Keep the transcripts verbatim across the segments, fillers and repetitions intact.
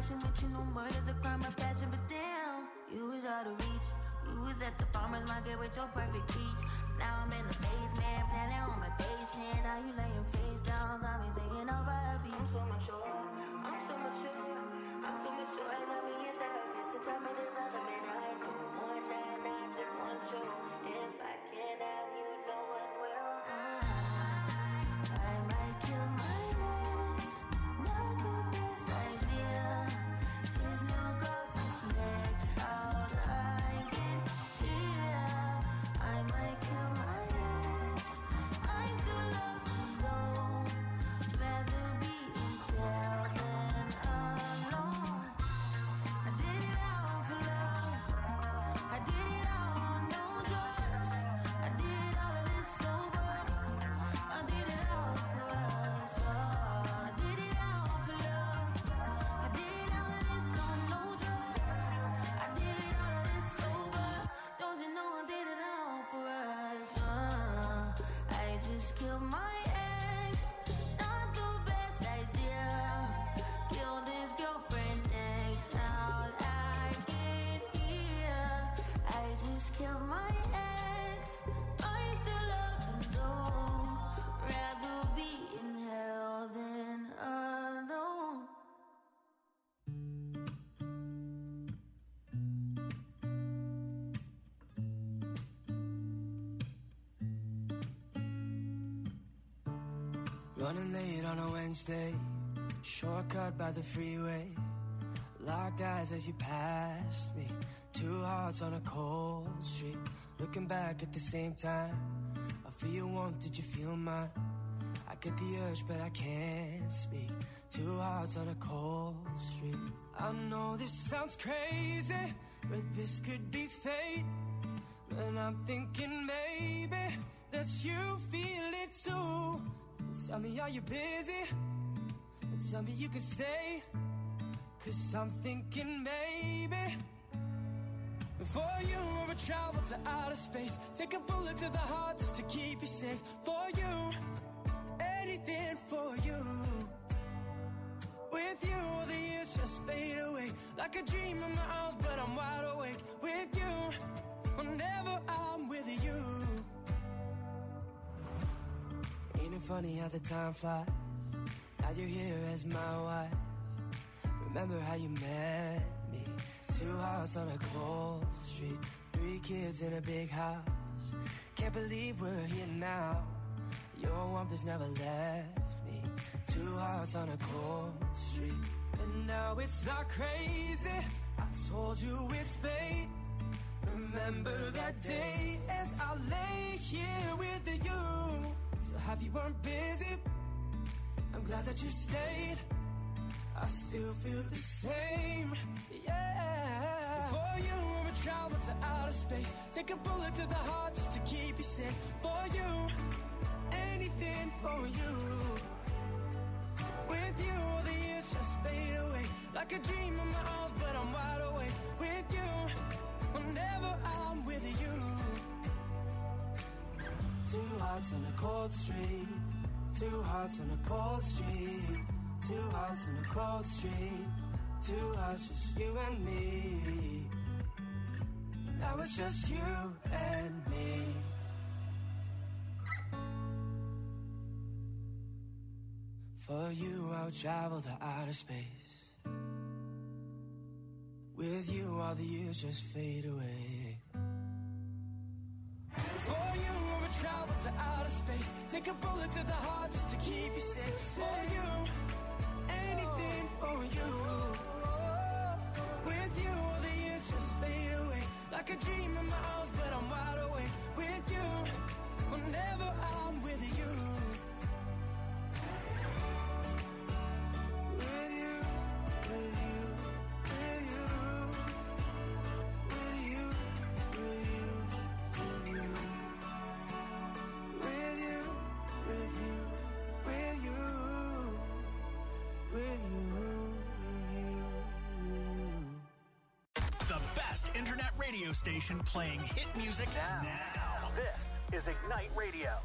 messing with you, no murder's a crime of passion. But damn, you was out of reach. You was at the farmer's market with your perfect peach. Now I'm in the basement, planning on my patient. Now you laying face down, got me singing over a beat. I'm so mature, I'm so mature, I'm so mature. I got me in therapist to tell me there's other men I know more than I just want you. If I can't have you, no one will. I might kill my ex, not the best idea. His new girlfriend's next, how'd I get here? I might kill my ex, I still love him though. Rather be in jail than alone. I did it all for love, I did it all on no drugs. I did all of this sober, I did it all for us. Oh, I did it all for love, I did all of this on no drugs. I did all of this sober, don't you know I did it all for us. Uh, I just killed my ex, not the best idea. Killed his girlfriend next, how'd I get here? I just killed my ex, I still love him though. Rather be in hell than alone. Running late on a Wednesday, shortcut by the freeway. Locked eyes as you passed me, two hearts on a cold street. Looking back at the same time, I feel your warmth, did you feel mine? I get the urge but I can't speak, two hearts on a cold street. I know this sounds crazy, but this could be fate. And I'm thinking maybe that you feel it too. Tell me, are you busy? And tell me you can stay, 'cause I'm thinking maybe for you I would travel to outer space, take a bullet to the heart just to keep you safe. For you, anything for you. With you, all the years just fade away, like a dream in my arms, but I'm wide awake. With you, whenever I'm with you. Ain't it funny how the time flies? Now you're here as my wife. Remember how you met me? Two hearts on a cold street, three kids in a big house. Can't believe we're here now. Your warmth has never left me. Two hearts on a cold street, and now it's not crazy. I told you it's fate. Remember that day as I lay here with you. So happy you weren't busy, I'm glad that you stayed. I still feel the same, yeah. For you, I would travel to outer space, take a bullet to the heart just to keep you safe. For you, anything for you. With you, all the years just fade away, like a dream in my arms, but I'm wide awake. With you, whenever I'm with you. Two hearts on a cold street, two hearts on a cold street, two hearts on a cold street, two hearts, just you and me. Now it's just you and me. For you I'll travel the outer space. With you all the years just fade away. For you I would travel to outer space, take a bullet to the heart just to keep you safe. For you, anything for you. With you all the years just fade away, like a dream in my arms, but I'm wide awake. With you, whenever I'm with you. With you, with you, with you, with you, with you, with you, with you, with you, with you, with you. The best internet radio station playing hit music now. now. This is Ignite Radio.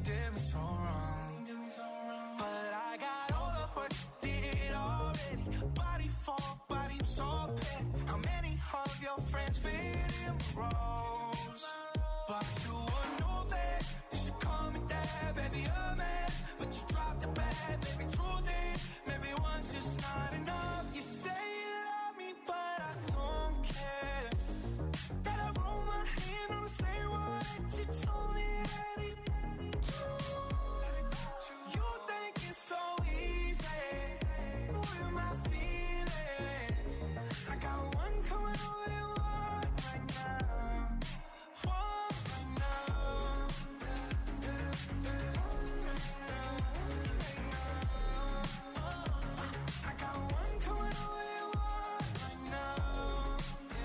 did me so wrong. But I got over what you did already. Body for body, so petty. How many of your friends fit in roles? But you would know that you should call me dad, baby, a man. But you dropped the bag, baby, true thing. Maybe once just not enough. You say you love me, but I don't care. That I roll my hand on the same word that you told me that it. You think it's so easy with my feelings. I got one coming over and one right now. One right now. I got one coming over and one right now.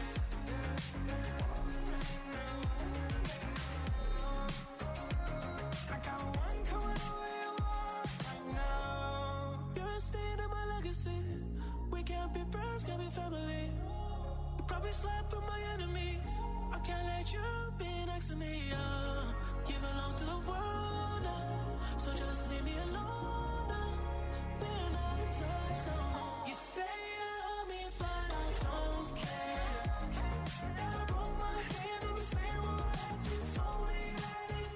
I got one coming over and one right now. You're a stain in my legacy. We can't be friends, can't be family. You probably slept with my enemies. I can't let you be next to me. Uh, you belong to the world now, so just leave me alone now. We're not in touch no more. You say you love me, but I don't care. And I roll my hand on the same word that you told me that it.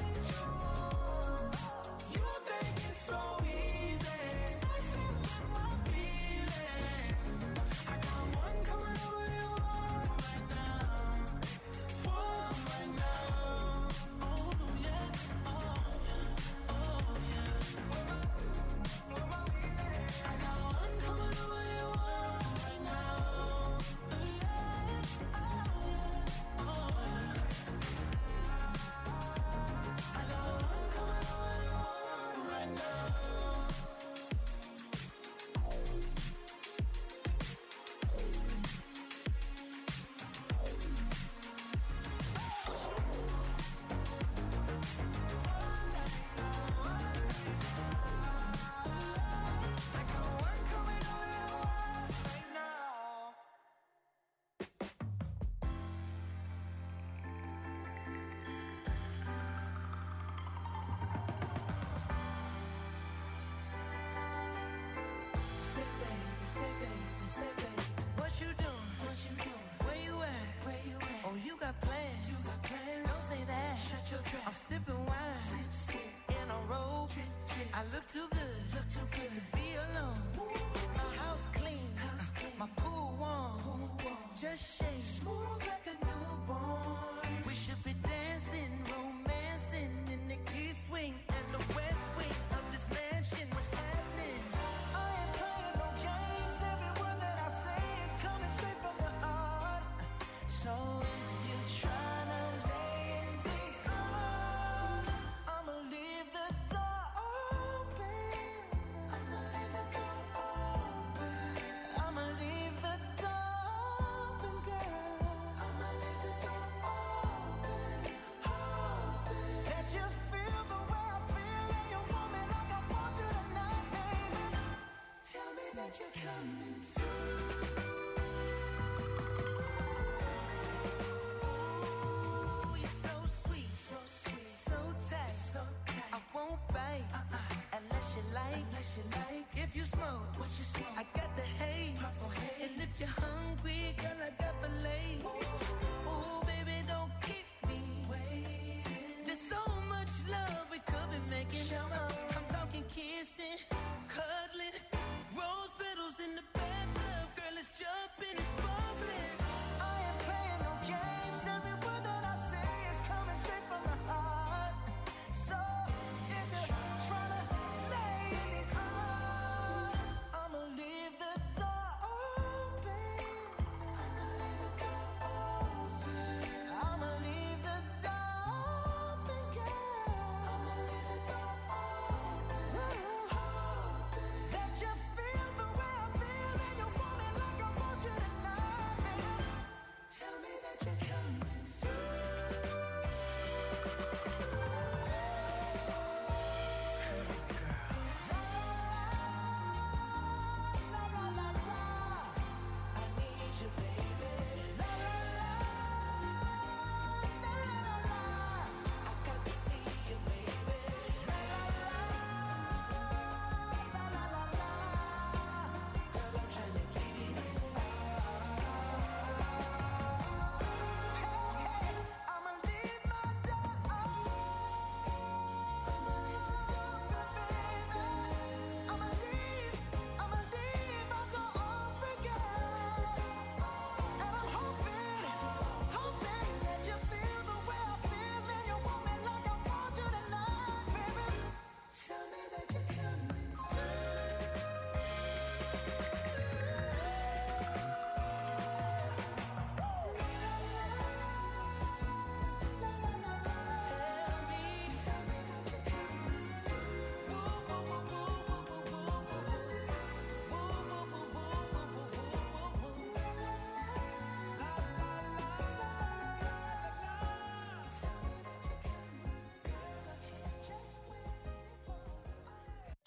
You think it's so easy. Messing with my feelings. I got one coming over and one right now. One right now. Oh yeah, oh yeah, oh yeah. I got one coming over and one right now. Yeah, oh yeah, oh yeah. I got one coming over and one right now. I got one coming over and one right now. Say baby, say baby, say baby. What you doing? What you doing? Where you at? Where you at? Oh, you got plans. You got plans. Don't say that. Shut your trap. I'm sipping wine. Sip, sip. In a robe. Drip, drip. I look too good. Look too good to be alone. My house clean. House clean. My pool warm. Pool warm. Just shake. Smooth like a newborn. We should be dancing, romancing in the east wing and the west wing of this mansion. What's happening? I ain't playing no games. Every word that I say is coming straight from the heart. So if you're trying to lay in these arms, I'ma leave the door open. I'ma leave the door open. I'ma leave the door open, girl. I'ma leave the door open, open. That you feel the way I feel and you want me like I want you tonight, baby. Tell me that you're coming through. Ooh, you're so sweet, so sweet, so tight, so tight. I won't bite uh-uh. unless you like, unless you like. If you smoke, what you smoke? I got the haze. Purple haze. And if you're hungry, girl, I got fillets. Ooh, baby, don't keep me waiting. There's so much love we could be making. I'm talking kissing, cuddling, rose petals in the bathtub. Girl, it's jumping, it's bubbling. I ain't playing no games. Every word that I say is coming straight from the heart. So if you're trying to lay in these arms, I'ma leave the door open. I'ma leave the door open. I'ma leave the door open, girl. I'ma leave the door open.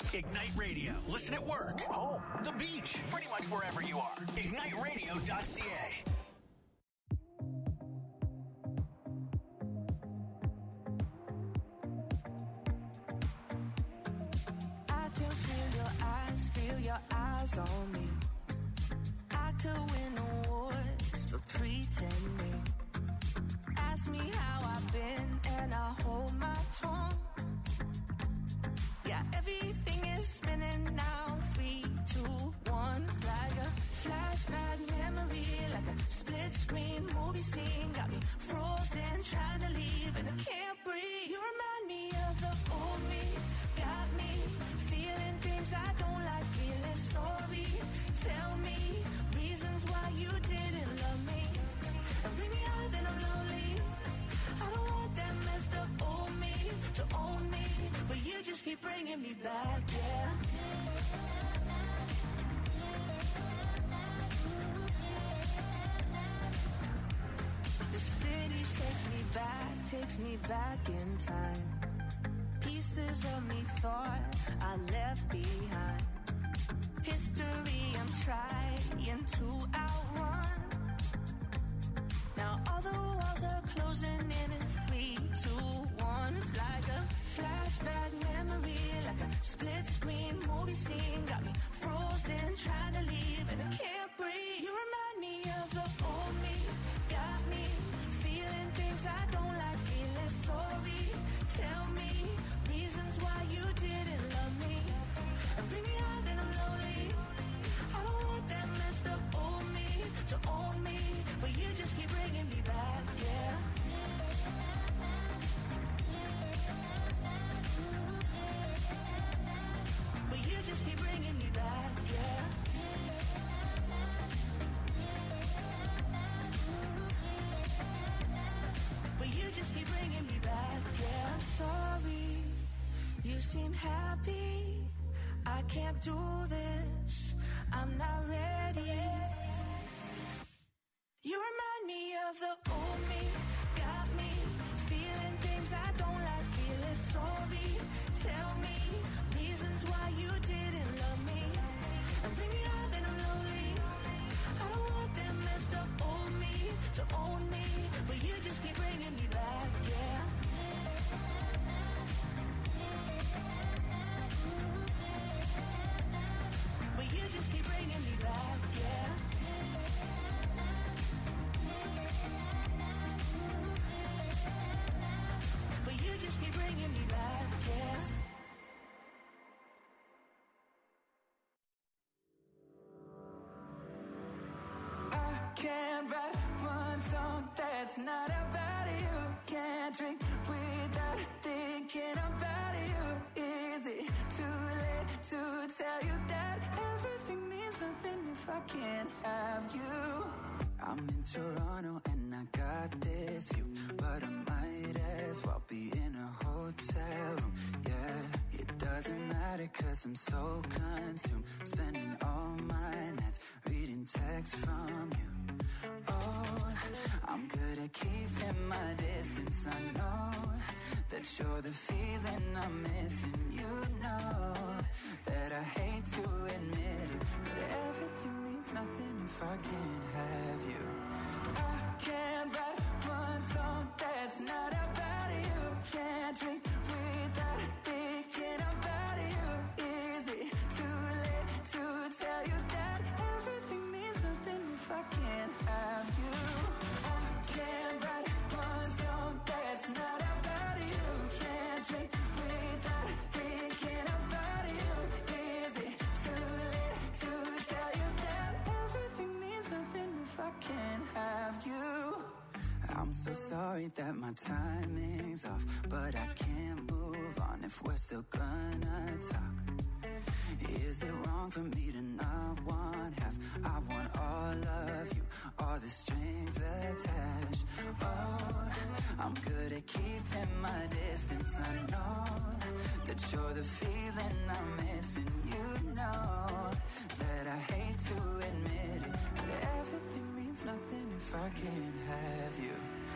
Ignite Radio. Listen at work, home, the beach, pretty much wherever you are. ignite radio dot c a. I can feel your eyes, feel your eyes on me. I could win awards for pretending. Ask me how I've been and I hold my tongue. Yeah, everything is spinning now. Three, two, one. It's like a flashback memory, like a split screen movie scene. Got me frozen, trying to leave and I can't breathe. You remind me of the old me. Got me feeling things I don't like, feeling sorry. Tell me reasons why you didn't love me. And bring me out, then I'm lonely. I don't want that messed up old me to own me, but you just keep bringing me back, yeah. The city takes me back, takes me back in time. Pieces of me thought I left behind. History I'm trying to outrun. Now all the walls are closing in in three, two, one. It's like a flashback memory, like a split screen movie scene. Got me frozen, trying to leave and I can't breathe. You remind me of the old me. Got me feeling things I don't like, feeling sorry. Tell me reasons why you didn't love me. And bring me out, then I'm lonely. I don't want that messed up old me to own me, but you just keep bringing me back, yeah. But you just keep bringing me back, yeah. But you just keep bringing me back, yeah. I'm sorry, you seem happy. I can't do this, I'm not ready. You remind me of the old me. Got me feeling things I don't like, feeling sorry. Tell me reasons why you didn't love me. And bring me out, then I'm lonely. I don't want that messed up old me to own me, but you just keep bringing me back, yeah. But you just keep bringing me back, yeah. But you just keep bringing me back, yeah. I can't write one song that's not about you. Can't drink without thinking about you. Is it too late to tell you that everything means nothing if I can't have you? I'm in Toronto and I got this view, but I might as well be in a hotel room, yeah. It doesn't matter cause I'm so consumed, spending all my nights reading texts from you. Oh, I'm good at keeping my distance. I know that you're the feeling I'm missing. You know that I hate to admit it, but everything means nothing if I can't have you. I can't write one song that's not about you. Can't drink without thinking about you. Is it too late to tell you that everything means nothing if I can't have you? I can't write one song that's not about you. Can't drink without thinking about you. Is it too late to tell you that everything means nothing if I can't have you? I'm so sorry that my timing's off, but I can't move on if we're still gonna talk. Is it wrong for me to not want half? I want all of you, all the strings attached. Oh, I'm good at keeping my distance. I know that you're the feeling I'm missing. You know that I hate to admit it, but everything means nothing if I can't have you.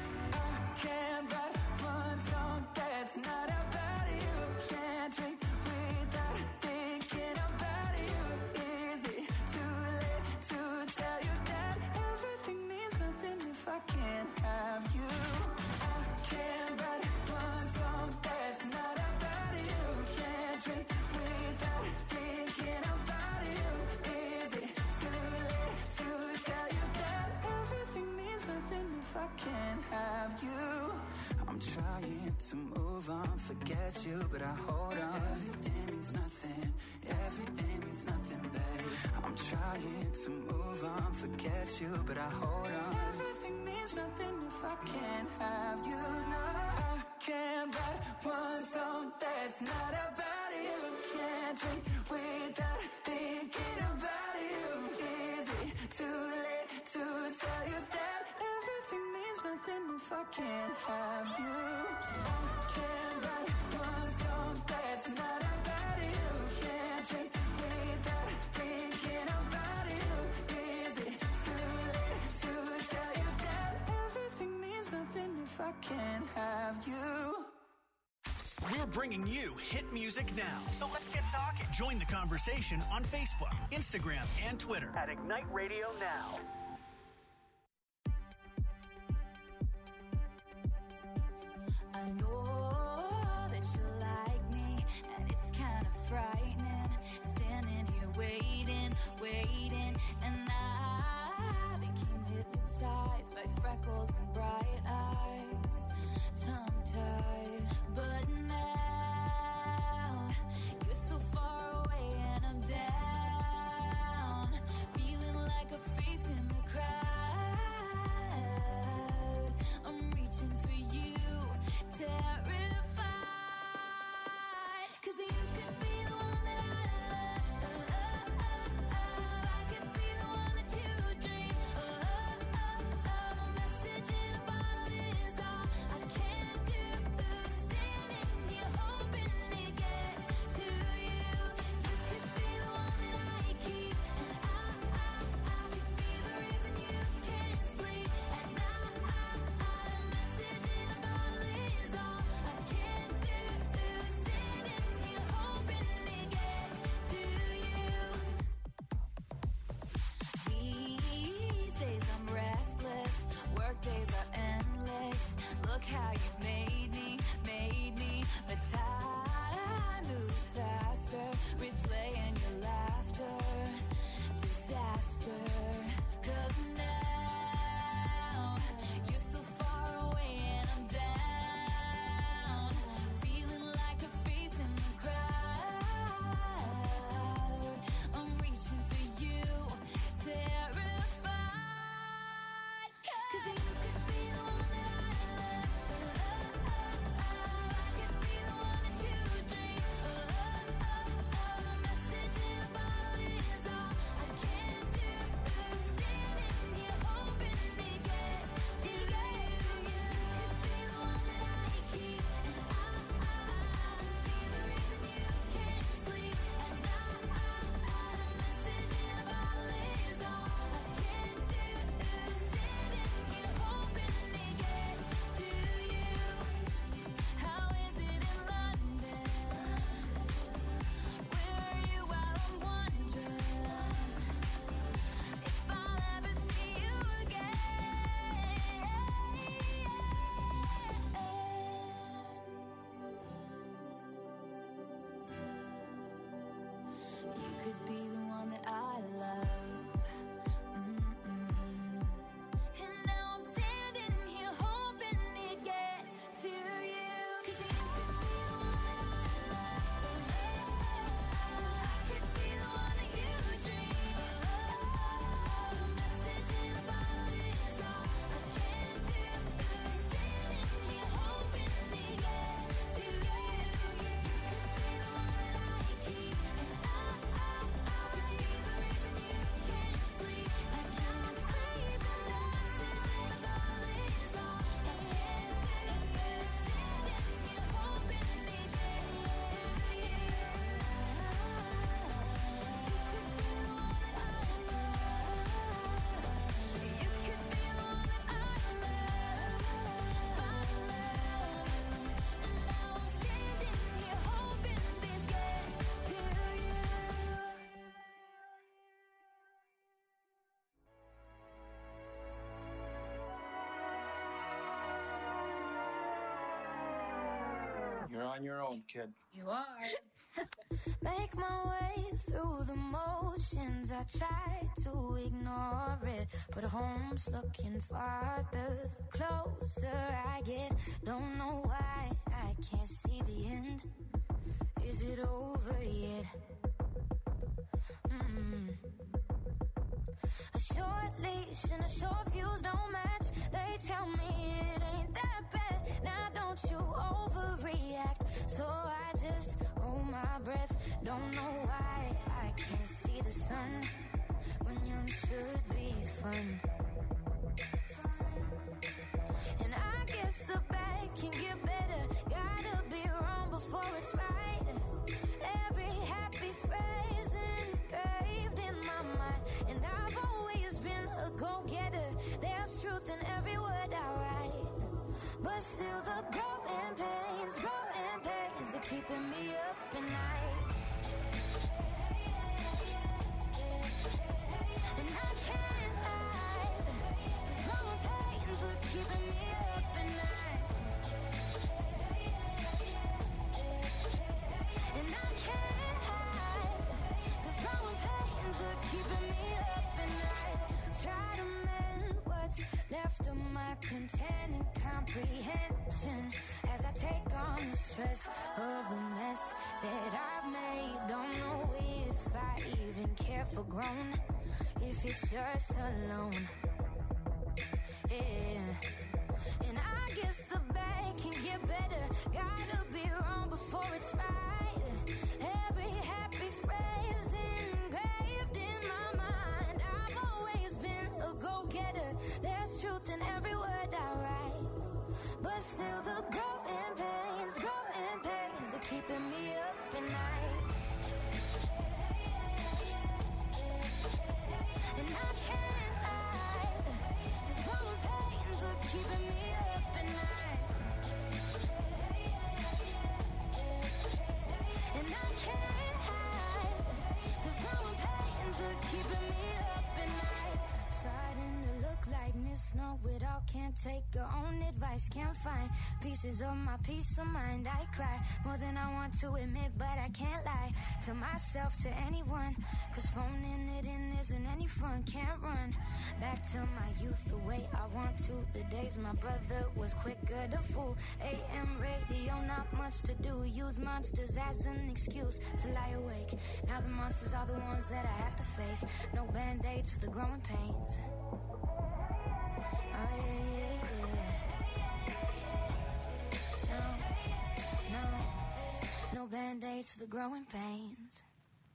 I can't write one song that's not about you. Can't drink without thinking drink without thinking about you. Is it too late to tell you that everything means nothing if I can't have you? I'm trying to move on, forget you, but I hold on. Everything means nothing, everything means nothing, babe. I'm trying to move on, forget you, but I hold on. Everything means nothing if I can't have you. No, I can't write one song that's not about you. Can't drink without thinking about you. Is it too late to tell you that everything means nothing if I can't have you? I can't write one song that's not about you. Can't drink without thinking about you. Is it too late to tell you that everything means nothing if I can't have you? We're bringing you hit music now. So let's get talking. Join the conversation on Facebook, Instagram, and Twitter at Ignite Radio Now. I know that you like me, and it's kind of frightening. Standing here waiting, waiting, and I became hypnotized by freckles and bright eyes, tongue-tied. But now you're so far away and I'm down, feeling like a face in the crowd. I'm reaching for you, terrified, 'cause you could be the one that I love. I could be the one that you dream. A message in a bottle is all I can do. on your own, kid. You are. Make my way through the motions. I try to ignore it, but home's looking farther the closer I get. Don't know why I can't see the end. Is it over yet? Mm-mm. A short leash and a short fuse don't match. They tell me it ain't that bad. Now don't you overreact. So I just hold my breath. Don't know why I can't see the sun when young should be fun. Fun. And I guess the bad can get better. Gotta be wrong before it's right. Every happy phrase engraved in my mind. And I've always been a go-getter. There's truth in every word I write. But still the growing pains, growing pains, they're keeping me up at night. And I can't hide, 'cause growing pains are keeping me up at night. And I can't hide, 'cause growing pains are keeping me up at night. Try to mend what's left of my containing comprehension as I take on the stress of the mess that I've made. Don't know if I even care for grown, if it's just alone. Yeah. And I guess the bad can get better. Gotta be wrong before it's right. Every happy phrase engraved in my mind. I've always been a go-getter. There's truth in every word I write. But still the growing pains, growing pains, they're keeping me up at night. And I can't hide, 'cause growing pains are keeping me up at night. And I can't hide, 'cause growing pains are keeping me up at night. Starting to look like Miss Know-It-all. Can't take her own advice. Can't find pieces of my peace of mind. I cry more than I want to admit, but I can't lie to myself, to anyone, 'cause phoning it in isn't any fun. Can't run back to my youth the way I want to. The days my brother was quicker to fool. A M radio, not much to do. Use monsters as an excuse to lie awake. Now the monsters are the ones that I have to face. No band-aids for the growing pains. Oh yeah, yeah, yeah. No, no, no band-aids for the growing pains.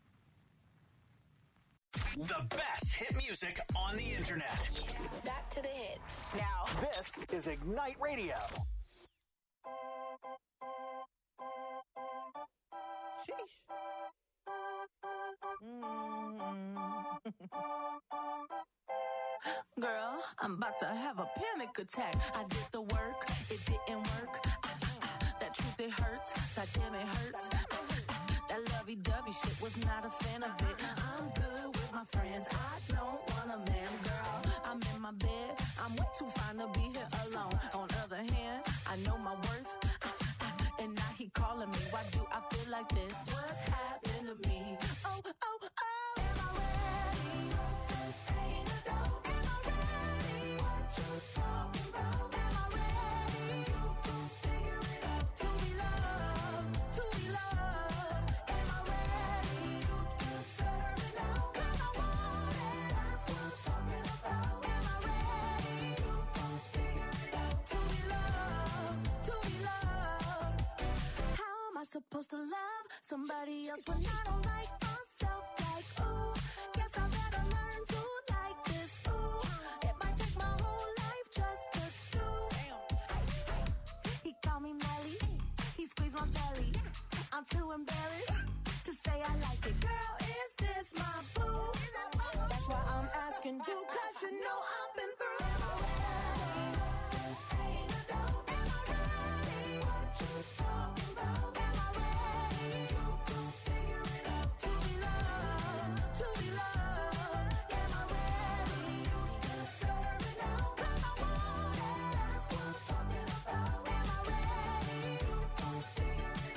The best hit music on the internet. Back to the hits. Now, this is Ignite Radio. Sheesh. Mm. Girl, I'm about to have a panic attack. I did the work, it didn't work. Ah, ah, that truth, it hurts. That damn, it hurts. Ah, ah, that lovey-dovey shit, was not a fan of it. I'm good with my friends. I don't want a man, girl. I'm in my bed. I'm way too fine to be here alone. On the other hand, I know my worth. Ah, ah, and now he calling me. Why do I feel like this? What's happened to me? Oh, oh, oh. Am I ready? Ain't a dope. Am I ready? What you talking about? Am I ready? You can figure it out. To be loved, to be loved. Am I ready? You deserve it now. 'Cause I want it. That's what I'm talking about. Am I ready? You can figure it out. To be loved, to be loved. How am I supposed to love somebody else when I don't like myself? Like, ooh, guess I better learn to like this. Ooh, it might take my whole life just to do. He called me Melly, he squeezed my belly. I'm too embarrassed to say I like it. Girl, is this my boo? That's why I'm asking you, 'cause you know I've been through. Am I ready? Ain't a dope. Am I ready? What you talking about? Am I ready? You can figure it out. To be loved, to be loved. Am I ready? You deserve it now. 'Cause I want it. That's what I'm talking about. Am I ready? You can figure it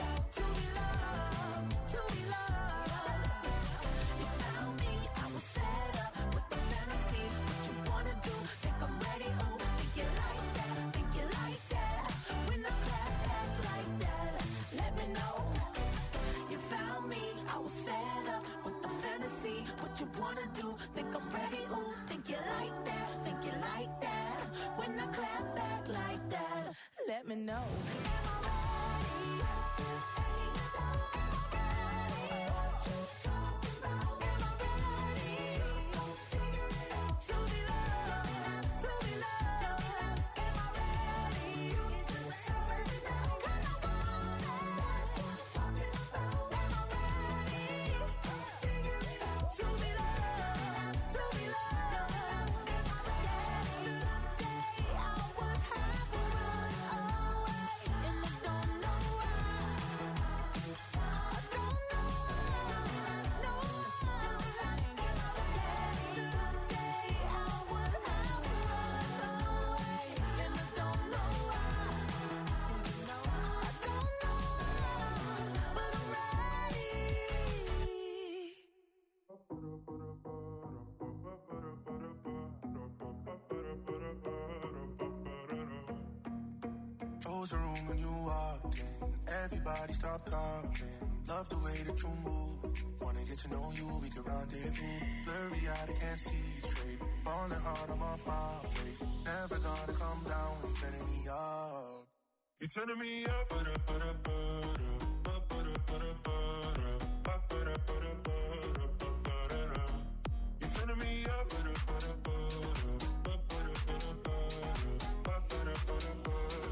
closed the room when you walked in. Everybody stopped talking. Love the way that you move. Wanna get to know you, we can rendezvous. Blurry eyed, I can't see straight. Falling hard, I'm off my face. Never gonna come down, you're turning me up. You're turning me up, butter, butter, butter, butter, butter, butter, butter, butter, butter, butter. You're turning me up, butter, butter, butter, butter, butter, butter, butter, butter, butter.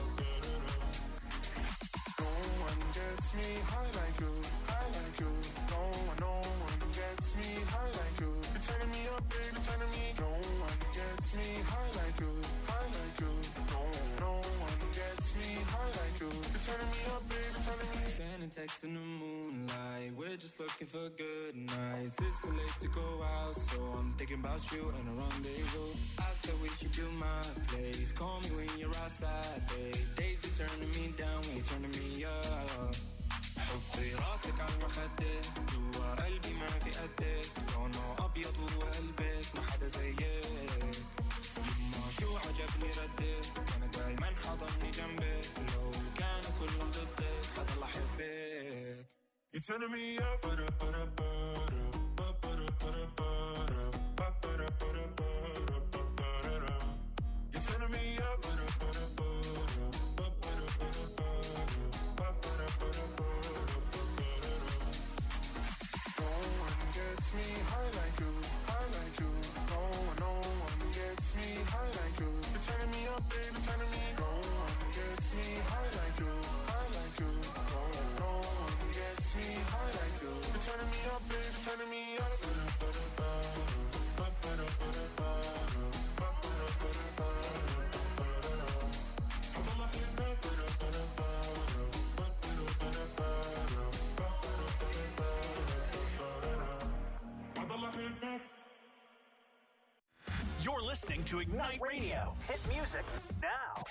No one gets me high like you, high like you. No one, no one gets me high like you. You're turning me up, baby, turning me. No one gets me high like you, high like you. No, no one gets me high like you. You're turning me up, baby, turning me. Sending texts in the moonlight. We're just looking for good nights. It's so late to go out, so I'm thinking about you and a rendezvous. I said we should do my place. Call me when you're outside, babe. Days be turning me down, when you're turning me up. حطي راسك على المخدة جوا قلبي ما في قدك لونه أبيض وقلبك ما حدا زيك يما شو عجبني ردك أنا دايما حضني جنبك لو كانوا كلهم ضدك حضل أحبك. You're turning me up, butter, butter, butter, butter, butter, butter, butter, butter, butter, butter. You're turning me up, butter, butter, butter, butter, butter, butter, butter, butter, butter. No one gets me high like you, high like you. No one, no one gets me high like you. You're turning me up, baby, turning me. No one gets me high like you, high like you. No, no one gets me high like you. You're turning me up, baby, turning me up. You're listening to Ignite Radio. Hit music now.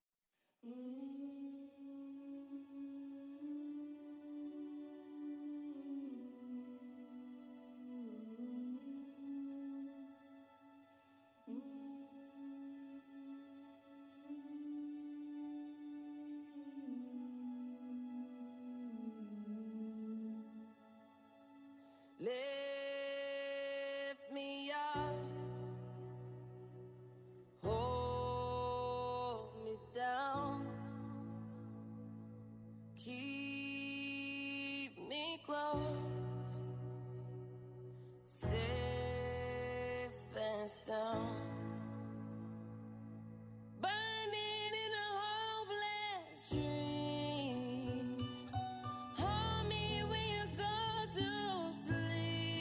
Lift me up, hold me down, keep me close, safe and sound. Burning in a hopeless dream. Hold me when you go to sleep.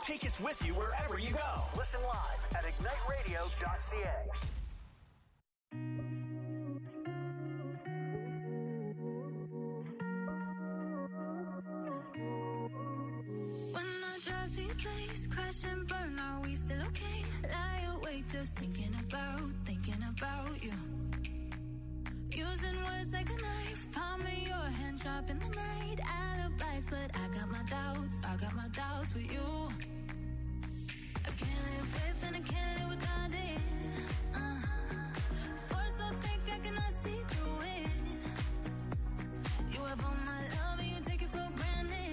Take us with you wherever you go. Listen live at ignite radio dot c a. To your place, crash and burn, are we still okay? Lie awake, just thinking about, thinking about you. Using words like a knife, palm of your hand, sharp in the night. Alibis, but I got my doubts, I got my doubts with you. I can't live with and I can't live without it. Uh, force so thick I cannot see through it. You have all my love and you take it for granted.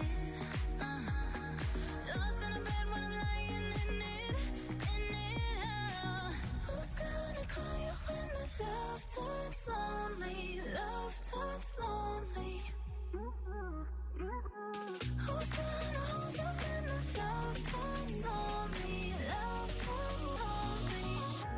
Lost in a bed when I'm lying in it, in it. Oh. Who's gonna call you when the love turns lonely? Love turns lonely. Who's gonna hold you when the love turns lonely? Love turns lonely.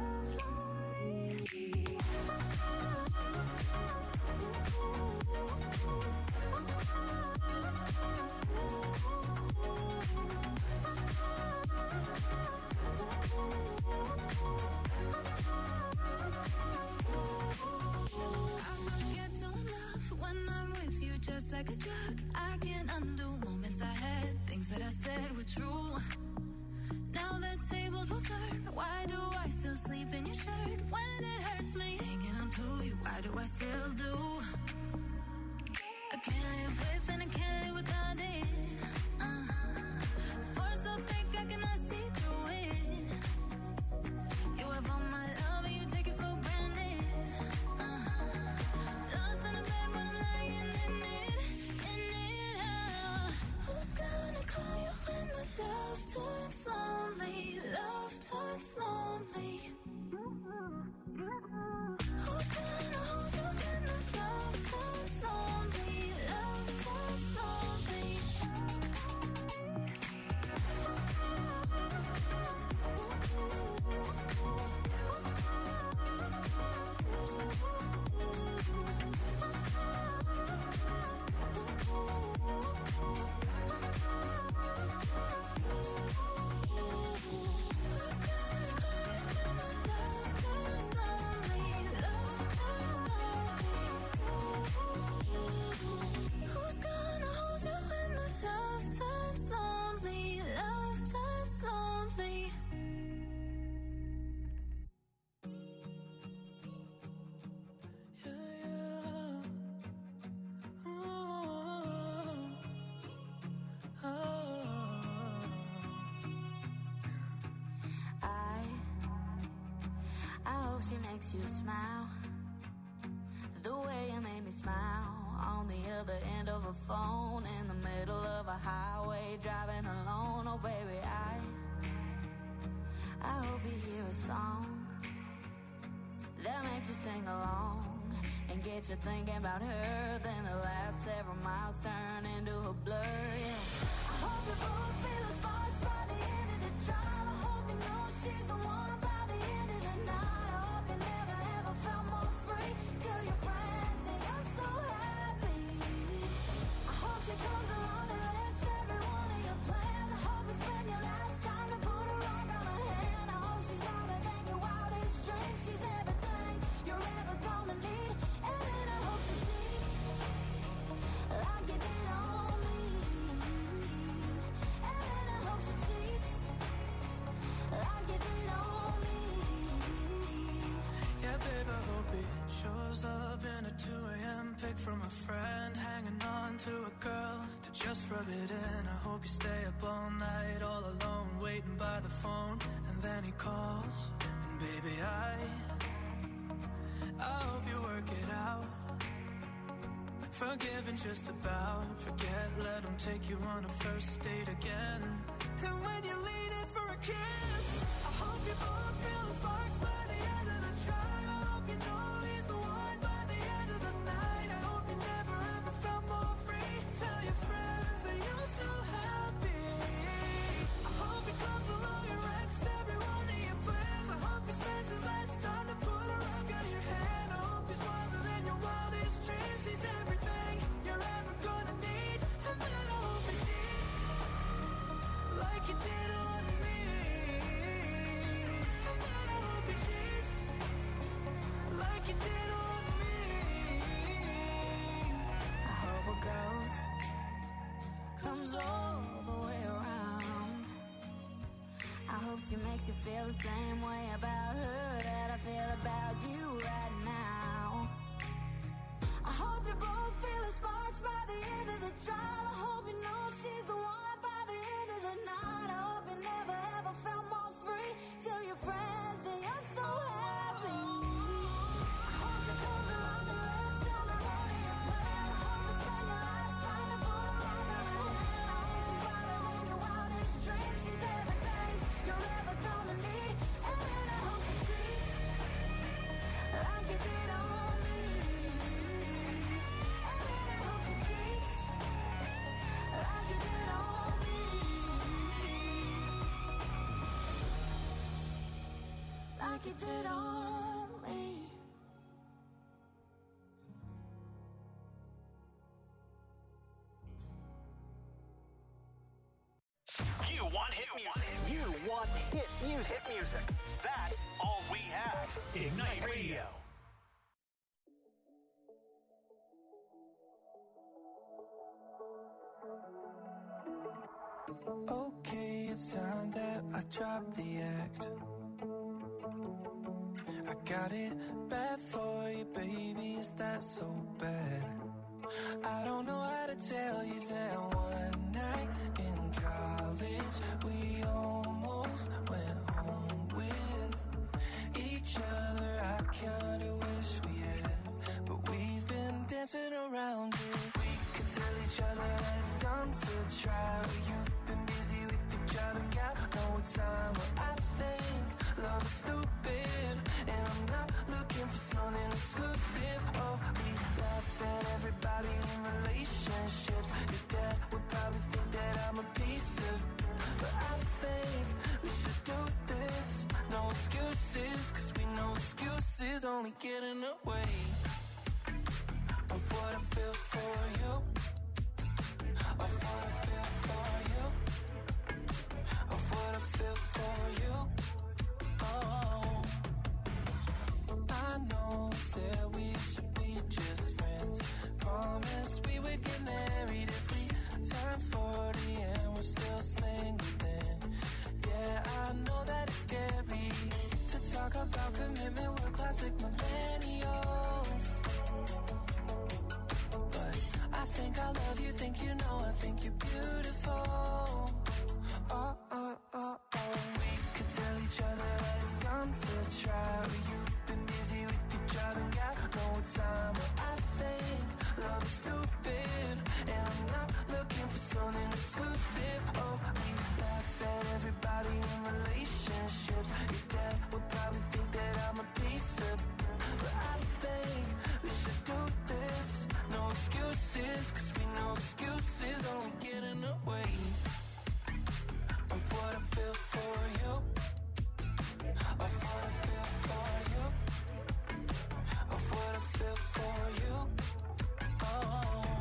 When I'm with you, just like a drug, I can't undo moments I had. Things that I said were true. Now the tables will turn. Why do I still sleep in your shirt when it hurts me? Hanging on to you, why do I still do? I can't live with and I can't live without it. Uh, force so thick I cannot see through it. You have all my love and you take it for granted. Uh, lost in a bed when I'm lying in it, in it. Oh. Who's gonna call you when the love turns lonely? Love turns lonely. Who's gonna hold you when the love turns lonely? Love turns lonely. Who's gonna hold you when the love turns lonely? Love turns lonely. Yeah, yeah. Oh, oh, oh. I, I hope she makes you smile. The way you made me smile on the other end of a phone in the middle of a highway driving alone. Oh baby, I, I hope you hear a song that makes you sing along and get you thinking about her. Then the last several miles turn into a blur. Yeah. I hope you both feel the sparks by the end of the drive. I hope you know she's the one by the end of the night. I hope you never ever felt more free. Tell your friends that you're so happy. I hope she comes along and wrecks every one of your plans. I hope you spend your last time to put a rock on her hand. I hope she's wilder than your wildest dreams. She's everything you're ever gonna need. And then I hope she cheats like you did on me. And then I hope she cheats like you did on me. Yeah, babe, I hope he shows up in a two a.m. pic from a friend, hanging on to a girl to just rub it in. I hope you stay up all night, all alone, waiting by the phone, and then he calls, and baby, I, I hope you work it out. Forgiving just about, forget, let him take you on a first date again. And when you lean in for a kiss, I hope you both feel the sparks by the end of the drive. I hope you know he's the one by the end of the night. I hope you never ever felt more free. Tell your friends that you're so happy. I hope he comes along and wrecks every one of your plans. I hope he spends his last time to put a rock on your hand. I hope he's wilder than your wildest dreams. He's everything you're ever gonna need. And then I hope he cheats like you did on makes you feel the same way about her that I feel about you right now. I hope you both feeling sparks by the end of the drive. I hope you know she's the one by the end of the night. I hope you never ever felt more free. Tell your friends that you're so happy. I hope you close along the lips and the road in your plan. I hope you spend your last time to put her on her hand. I hope she's wilder than your wildest dreams. She's everything you're ever gonna need. And I hope she treats like you did on me. And I hope she treats like you did on me. Like you did on me. You want hit music. You want hit music. Hit music. That's all we have. Ignite Radio. Okay, it's time that I drop the act. I got it bad for you, baby, is that so bad? I don't know how to tell you that one night in college we almost went home with each other. I kinda wish we had, but we've been dancing around it. We could tell each other that it's dumb to try. You've been busy with the job and got no time. But I think love is stupid, and I'm not looking for something exclusive. Oh, we laugh at everybody in relationships. Your dad would probably think that I'm a piece of, but I think we should do this. No excuses, cause we know excuses only get in the way of what I feel for you. Of what I feel for you. Of what I feel for you. Oh, I know that we should be just friends. Promise we would get married if we turn forty and we're still single then. Yeah, I know that it's scary to talk about commitment. We're classic millennials, but I think I love you, think you know, I think you're beautiful. Oh, oh, oh, oh. We could tell each other that it's dumb to try. You've been busy with your job and got no time. But I think love is stupid, and I'm not looking for something exclusive. Oh, we laugh at everybody in relationships. Your dad would probably think that I'm a piece of, but I think we should do this. No excuses, cause we know excuses only get in the way of what I feel for you. Of what I feel for you. Of what I feel for you. Oh,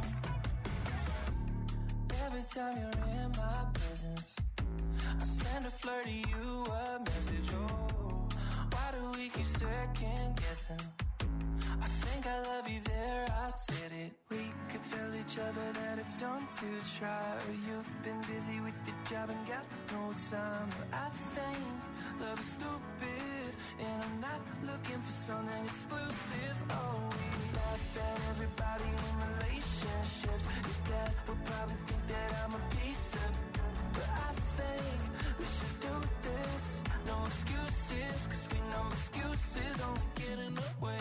every time you're in my presence, I send a flirt to you a message. Oh, why do we keep second guessing? I think I love you there, I said it. We could tell each other that it's dumb to try. You've been busy with the job and got no time. But I think love is stupid, and I'm not looking for something exclusive. Oh, we laugh at everybody in relationships. Your dad would probably think that I'm a piece of, but I think we should do this. No excuses, cause we know excuses only get in the way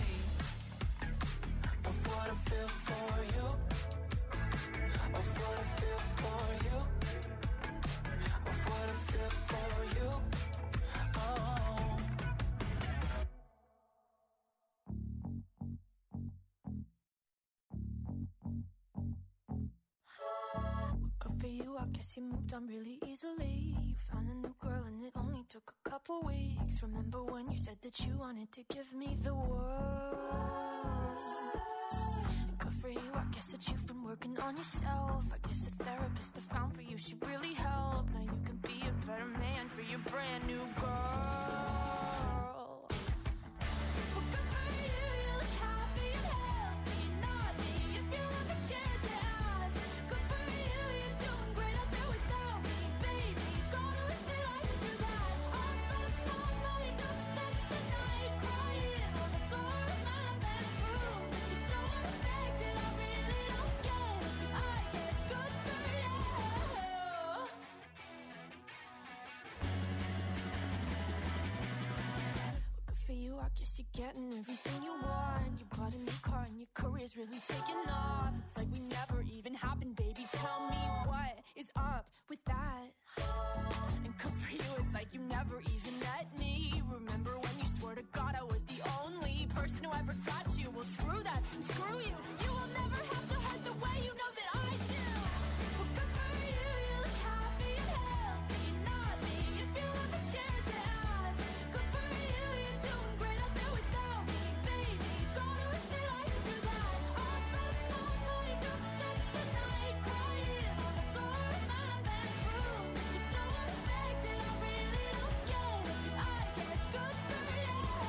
of what I feel for you. Of what I feel for you. Of what I feel for you. Oh. Good for you, I guess you moved on really easily. You found a new girl and it only took a couple weeks. Remember when you said that you wanted to give me the world? Good for you, I guess that you've been working on yourself. I guess the therapist I found for you should really help. Now you can be a better man for your brand new girl. Well, good for you, you look happy and healthy. Not me, if you ever cared to ask. Good for you, you're doing great out there without me, baby. God, I wish that I could do that. All those Guess you're getting everything you want. You bought a new car and your career's really taking off. It's like we never even happened, baby. Tell me what is up with that? And good for you, it's like you never even met me. Remember when you swore to God I was the only person who ever got you? Well, screw that and screw you. You will never have to hurt the way you know that I do. Well, good for you, you look happy and healthy. Not me, if you ever cared to ask. Good for you, you're doing great out there without me, baby. God, I wish that I could do that. I lost my mind, I've spent the night crying on the floor of my bedroom. But you're so unaffected, I really don't get it. I guess good for you.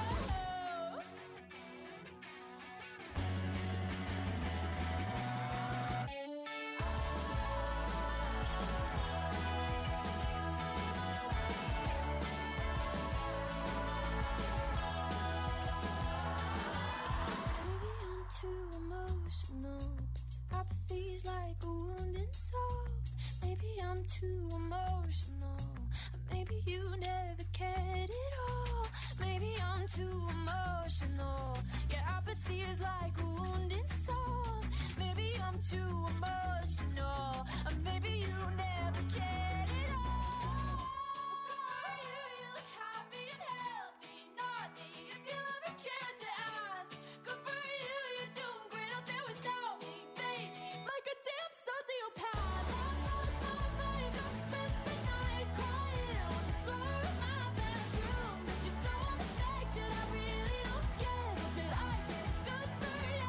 Maybe I'm too emotional, but your apathy's like a wounded soul. Maybe I'm too emotional, maybe you never cared at all. Maybe I'm too emotional, your apathy is like a wounded soul. Maybe I'm too emotional, or maybe you never cared at all. You, you look happy and healthy, not me, if you ever cared to ask. Good for you, you're doing great out there without me, baby. Like a damn sociopath, I've lost my mind, I've spent the night crying on the floor of my bedroom. But you're so unaffected, I really don't get it, but I guess good for you.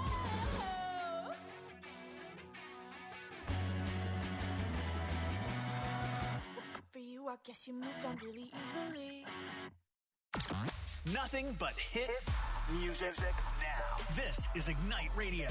Well, good for you, I guess you moved on really easily. Nothing but hit music now. This is Ignite Radio.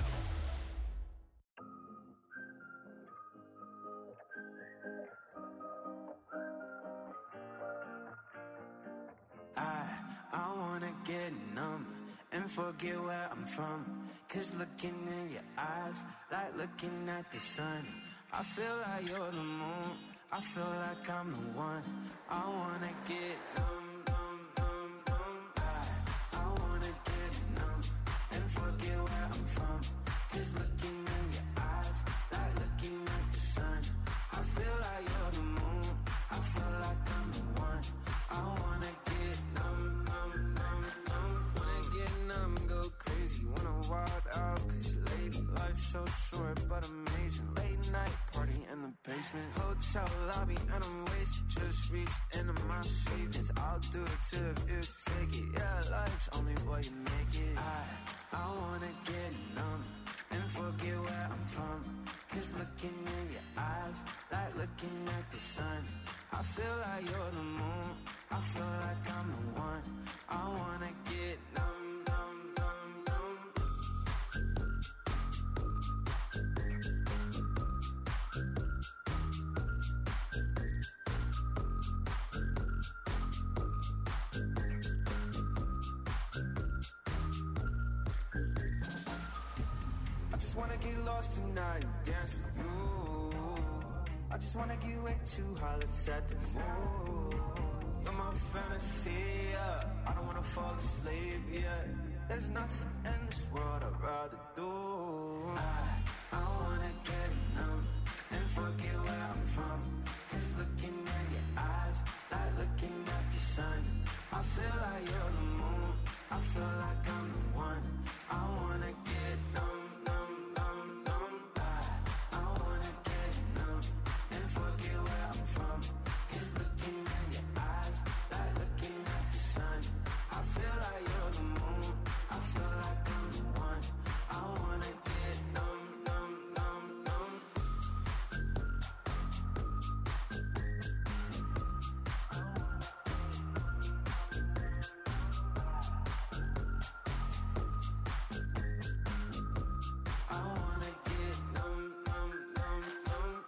I, I wanna get numb and forget where I'm from. Cause looking in your eyes, like looking at the sun. I feel like you're the moon, I feel like I'm the one. I wanna get numb, numb, numb, numb. I, I wanna get numb and forget where I'm from. Cause looking in your eyes, like looking at the sun. I feel like you're the moon, I feel like I'm the one. I wanna get numb, numb, numb, numb. Wanna get numb, go crazy, wanna wild out. Cause lady, life's so short but amazing. Late night party in the basement, hotel lobby and I'm wasted. Just reached into my savings, I'll do it too if you take it. Yeah, life's only what you make it. I, I wanna get numb and forget where I'm from. Cause looking in your eyes, like looking at the sun. I feel like you're the moon, I feel like I'm the one. I wanna get numb, numb, numb, numb. I just wanna get lost tonight and dance with you. I just wanna get way too high, let's set the mood. You're my fantasy, yeah. I don't wanna fall asleep, yeah. There's nothing in this world I'd rather do. I, I wanna get numb and forget where I'm from. Cause looking at your eyes, like looking at the sun. I feel like you're the moon, I feel like I'm the one. I wanna get numb, numb, numb, numb. I, I wanna get numb and forget where I'm from. Cause looking at your eyes, like looking at the sun. I feel like you're the moon, I feel like I'm the one. I wanna get numb, numb, numb, numb. I wanna get numb, numb, numb, numb.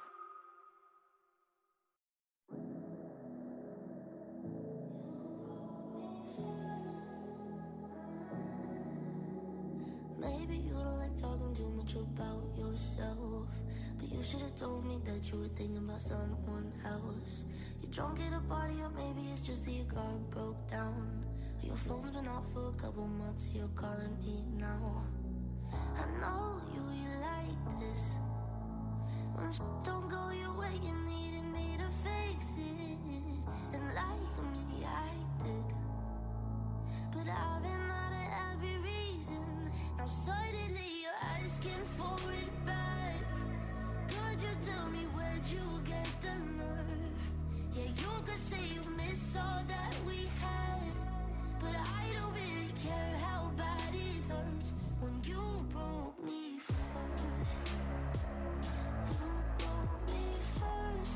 Maybe you don't like talking too much about yourself, but you should have told me that you were thinking about someone else. You're drunk at a party, or maybe it's just that your car broke down. Your phone's been off for a couple months, you're calling me now. I know you, you like this. When shit don't go your way, you needed me to fix it. And like me, I did. But I've been out of every reason. Now suddenly you're asking for it back. Could you tell me where'd you get the nerve? Yeah, you could say you miss all that we had, but I don't really care how bad it hurts when you broke me first. You broke me first.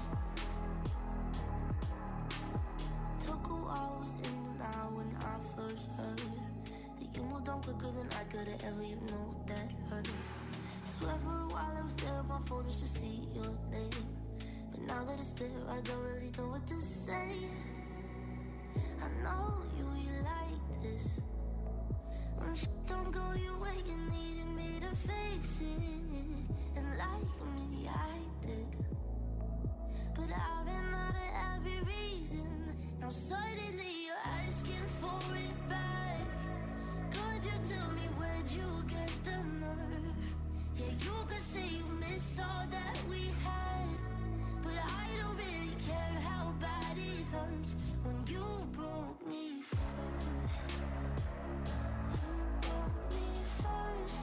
Took a while, was in denial when I first heard that you moved on quicker than I could've ever, you know that hurt. Swear for a while I was there on my phone just to see your name, but now that it's there I don't really know what to say. I know you, you like this. When shit don't go your way, you needed me to fix it. And like me, I did. But I've been out of every reason. Now suddenly you're asking for it back. Could you tell me where'd you get the nerve? Yeah, you could say you miss all that we had, but I don't really care how bad it hurts when you broke me first. You broke me first.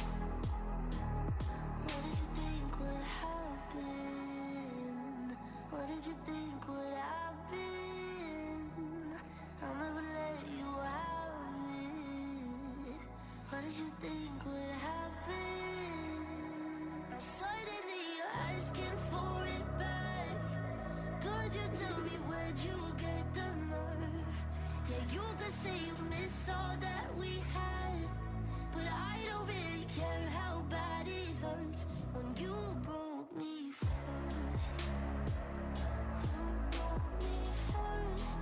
What did you think would happen? What did you think would happen? I'll never let you have it. What did you think would happen? Now suddenly you're asking for it back. Could you tell me where'd you get the nerve? Yeah, you could say you miss all that we had, but I don't really care how bad it hurts when you broke me first. You broke me first.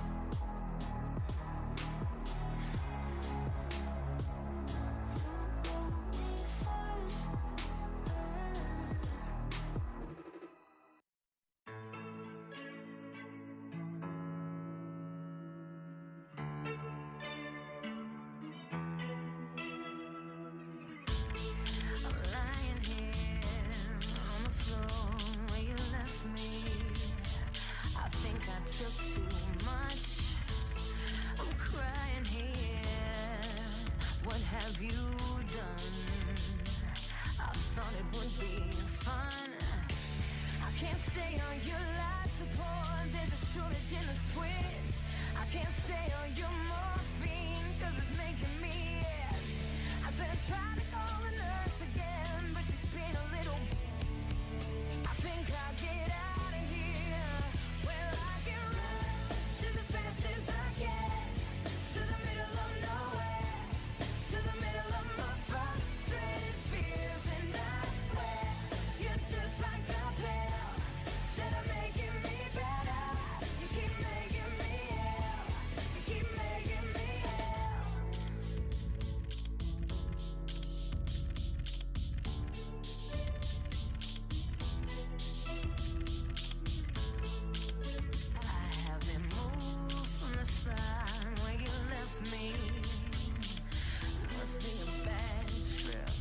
You broke me first. I'm lying here on the floor where you left me. I think I took too much. I'm crying here. What have you done? I thought it would be fun. I can't stay on your life support. There's a shortage in the switch. I can't stay on your morphine, cause it's making me ill. I said I tried to call the nurse again, but she's been a little. I think I'll get out of here. Well, I can run just as fast as I can to the middle of nowhere, to the middle of my frustrated fears. And I swear you're just like a pill. Instead of making me better, you keep making me ill. You keep making me ill. I haven't moved from the spot where you left me. It must be a bad trip.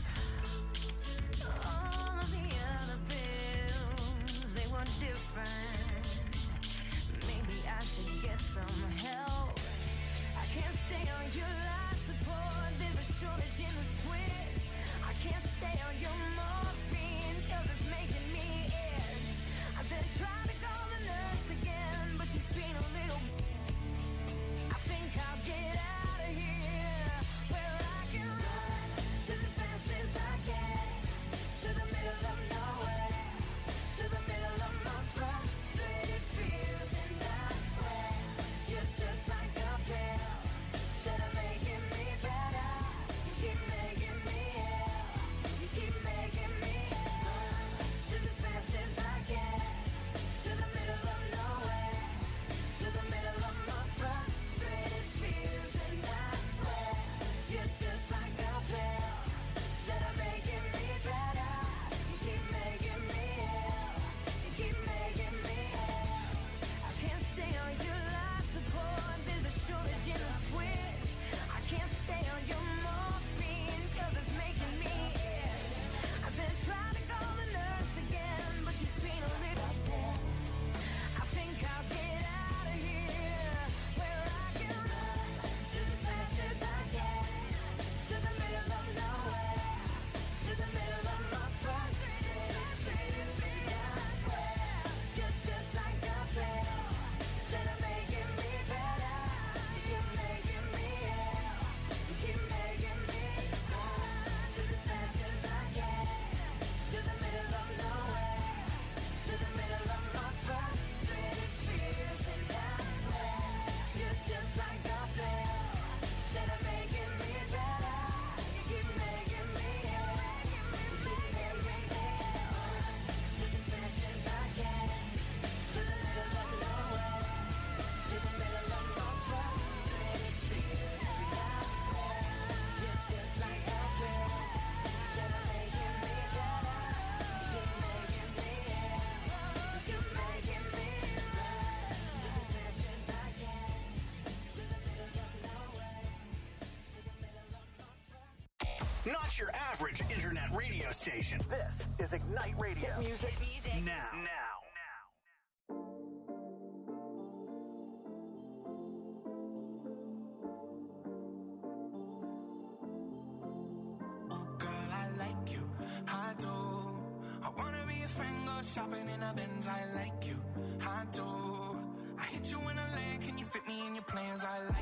All of the other pills, they were different. Maybe I should get some help. I can't stay on your life support. There's a shortage in the switch. I can't stay on your morphine, cause it's making me itch. I said try to call the nurse again, but she's been a little. I think I'll get out of here. Well, I can run just as fast as I can to the middle of nowhere, to the middle of my frustrated fears. And I swear you're just like a pill. Instead of making me better, you keep making me ill. You keep making me ill. Just as fast as I can to the middle of nowhere, to the middle Not your average internet radio station. This is Ignite Radio. Hit music, Hit music. now. Now. I do. I wanna be a friend, go shopping in a Benz. I like you. I do. I hit you in a lane, can you fit me in your plans? I like